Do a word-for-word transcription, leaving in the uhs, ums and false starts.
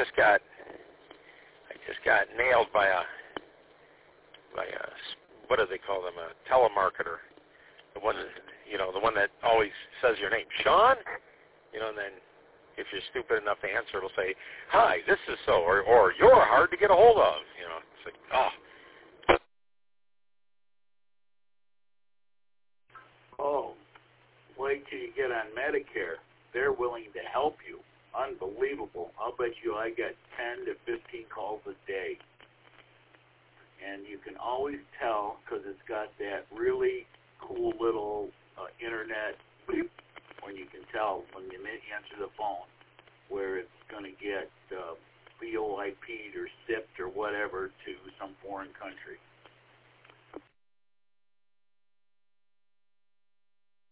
just got I just got nailed by a by a what do they call them, a telemarketer, the one you know the one that always says your name, Sean, you know, and then if you're stupid enough to answer, it'll say, "Hi, this is so," or or "You're hard to get a hold of," you know. It's like, oh. Oh, wait till you get on Medicare. They're willing to help you. Unbelievable. I'll bet you I get ten to fifteen calls a day. And you can always tell because it's got that really cool little uh, internet beep when you can tell when you answer the phone where it's going to get uh, V O I P'd or S I P'd or whatever to some foreign country.